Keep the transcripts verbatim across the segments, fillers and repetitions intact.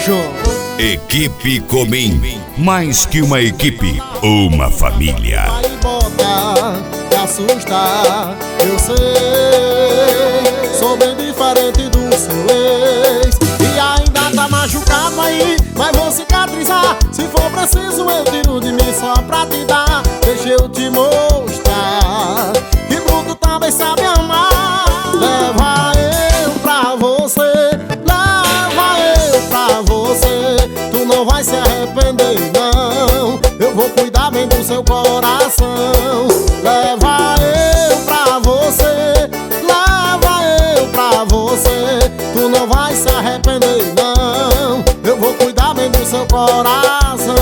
luxo. Equipe Comim, mais que uma equipe, uma família. Vai botar, te assusta, eu sei. Sou bem diferente do seu ex. E ainda tá machucado aí, mas vou cicatrizar. Se for preciso eu tiro de mim só pra te dar. Deixa eu te mostrar que bruto também sabe amar. Leva eu pra você, leva eu pra você. Tu não vai se arrepender não, eu vou cuidar bem do seu coração. Leva eu pra você, leva eu pra você. Tu não vai se arrepender não, eu vou cuidar bem do seu coração.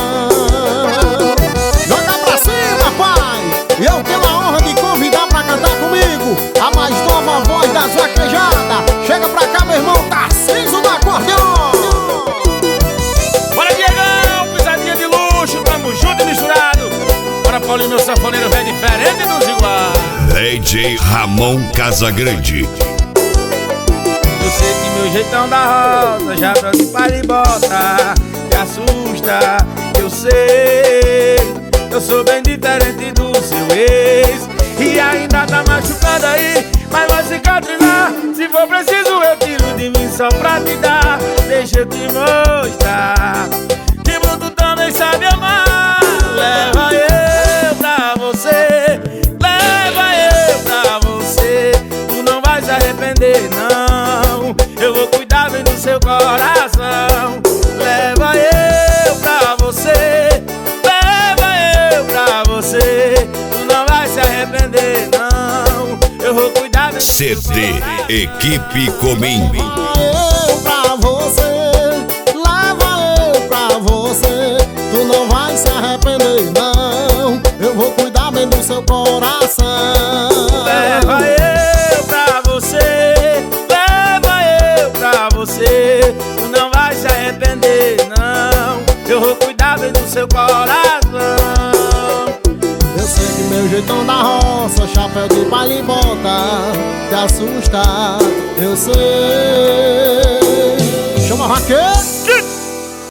Joga pra cima, pai! E eu tenho a honra de convidar pra cantar comigo a mais nova voz das vaquejadas. Chega pra cá, meu irmão Tarcísio do acordeon. Bora, Diegão, pisadinha de luxo, tamo junto e misturado. Bora, Paulinho, meu sanfoneiro velho diferente dos iguais. D J Ramon Casagrande. Eu sei que meu jeitão da rosa já trouxe para e bota, te assusta, eu sei. Eu sou bem diferente do seu ex. E ainda tá machucado aí, mas vai cicatrizar. Se for preciso eu tiro de mim só pra te dar. Deixa eu te mostrar que bruto também sabe amar. Leva eu pra você, leva eu pra você. Tu não vai se arrepender não, eu vou cuidar bem do seu coração. Leva eu pra você, leva eu pra você. Tu não vai se arrepender não, eu vou cuidar bem do seu C D Equipe Comim. Eu pra você, leva eu pra você. Tu não vai se arrepender não, eu vou cuidar bem do seu coração. Leva eu pra você, leva eu pra você. Tu não vai se arrepender não, eu vou cuidar bem do seu coração. Eu sei que meu jeitão da roça, chapéu de palha e bota, te assusta, eu sei. Chama vaqueiro.